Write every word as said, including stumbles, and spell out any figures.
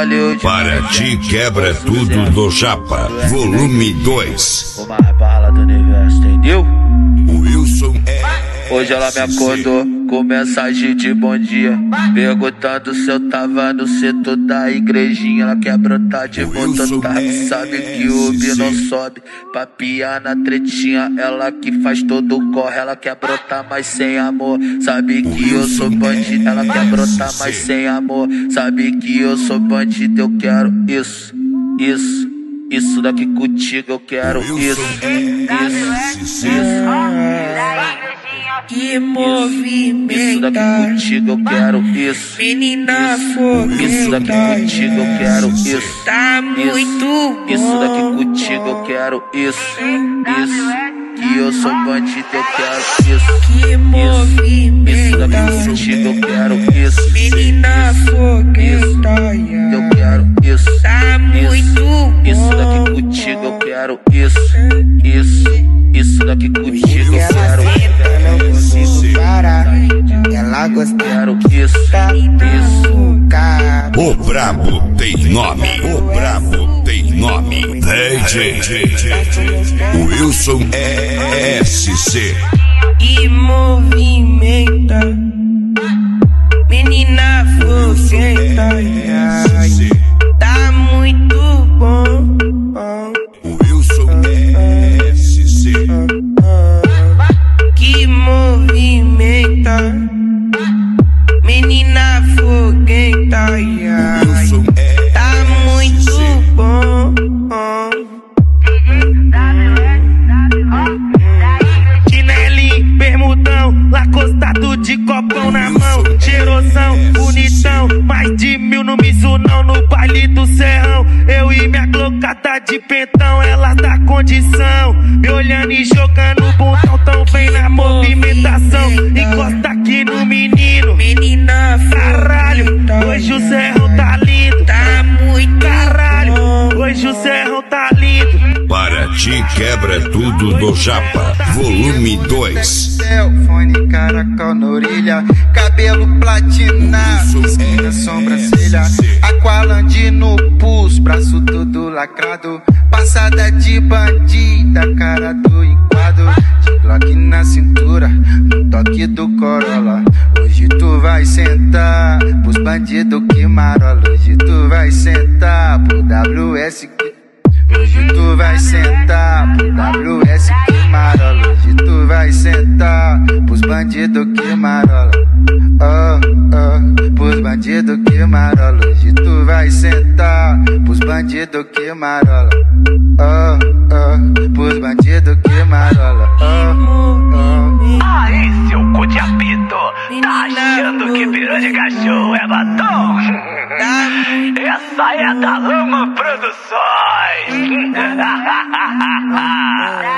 valeu demais. Para ti quebra tudo do Japa, volume dois. O mais bala do universo, entendeu? Wilson é. Hoje ela me acordou com mensagem de bom dia, perguntando se eu tava no setor da igrejinha. Ela quer brotar de moto tarde, sabe que o B não sobe pra piar na tretinha. Ela que faz todo o corre, ela quer brotar mais sem amor. Sabe que eu sou bandido, ela quer brotar mais sem amor. Sabe que eu sou bandido, eu quero isso, isso, isso daqui contigo, eu quero isso, isso, isso. Que movimento, isso daqui contigo, eu quero isso, menina isso, fogueta, isso daqui contigo, eu quero isso, tá muito bom. Isso daqui contigo, eu quero isso, isso. Que eu sou bandido, eu quero isso, Que movimento, isso daqui contigo, eu quero isso, menina fogueta, eu quero isso, tá muito bom. isso daqui contigo, eu quero isso, isso, isso daqui contigo, eu quero isso, ela gosta, quero isso, isso. O brabo tem nome, o brabo tem nome. D J Wilson é S C. E movimenta, menina fogueta, tá muito bom. Wilson é S C. Que movimenta, menina fogueta, Wilson é tá muito bom. Chinelinho, bermudão, lacostado de copão na mão, cheirosão, bonitão, mais de mil no Mizunão, no baile do Serrão. Eu e minha glocada de pentão, ela dá condição, me olhando e jogando botão, tão bem na movimentação. Encosta aqui no menino, menina, caralho, hoje o Serrão tá lindo, tá muito caralho, hoje o Serrão tá lindo. Para ti quebra tudo do Japa, volume dois. Fone, caracol na orelha, cabelo platinado, na sobrancelha, aqualande no pulso, braço todo lacrado, passada de bandida, cara do enquadro, de Glock na cintura, no toque do Corolla. Hoje tu vai sentar pros bandidos que marola, hoje tu vai sentar pro W S que hoje tu vai sentar pro W S que marola, hoje tu vai sentar pros bandidos que marola, oh, oh, pros bandidos que marola, hoje tu vai sentar pros bandidos que marola, oh, oh, pros bandidos que marola, oh, oh. Aí, seu cu de apito, tá achando que pirou de cachorro é batom? Essa é da Lama Produções.